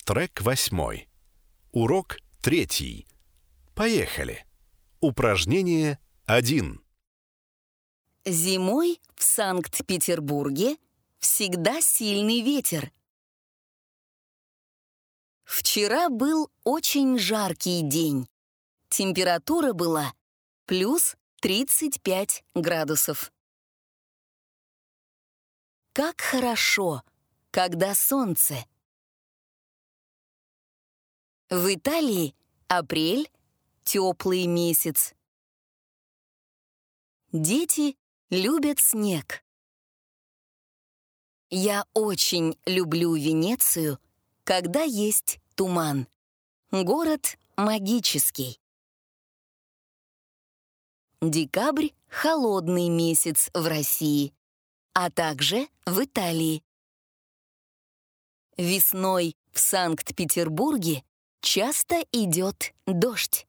Трек 8. Урок 3. Поехали. Упражнение 1. Зимой в Санкт-Петербурге всегда сильный ветер. Вчера был очень жаркий день. Температура была плюс 35 градусов. Как хорошо, когда солнце. В Италии апрель — теплый месяц. Дети любят снег. Я очень люблю Венецию, когда есть туман. Город магический. Декабрь — холодный месяц в России, а также в Италии. Весной в Санкт-Петербурге часто идет дождь.